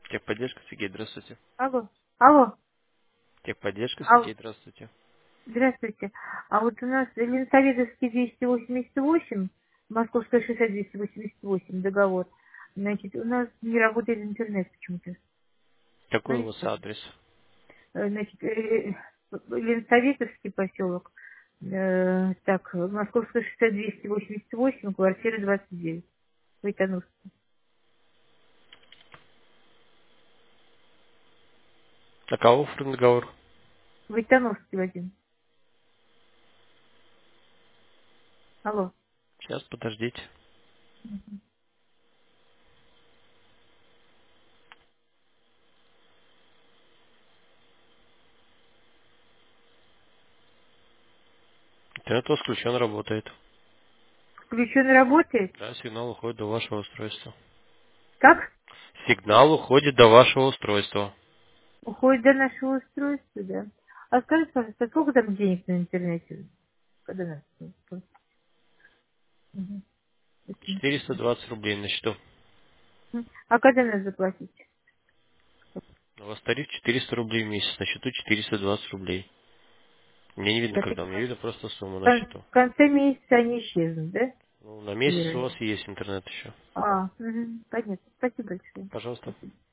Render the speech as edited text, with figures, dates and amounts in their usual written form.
Техподдержка, Сергей, здравствуйте. Алло, алло, Техподдержка, алло, Сергей, здравствуйте. здравствуйте. А вот у нас Ленсоветовский 288, Московская шоссе 288 договор. Значит, у нас не работает интернет почему-то. Какой у Знаете вас почему? адрес? Значит, Ленсоветовский поселок. Так, Московская шоссе 288, квартира 29. Войтановский. На кого оформлен договор? Войтановский, Вадим. Алло. Сейчас, подождите. Интернет у вас включен, работает. Включен работает? Да, сигнал уходит до вашего устройства. Как? Сигнал уходит до вашего устройства. Уходит до нашего устройства, да. А скажите, пожалуйста, сколько там денег на интернете? Когда нас Мгм. Очень интересно. 420 рублей на счету. А когда нас заплатить? У вас тариф 400 рублей в месяц, на счету 420 рублей. Мне не видно, Так, когда, мне видно просто сумму на счету. в конце месяца они исчезнут, да? Ну, на месяц у вас Вероятно. есть интернет еще. Понятно. Спасибо большое. Пожалуйста. Спасибо.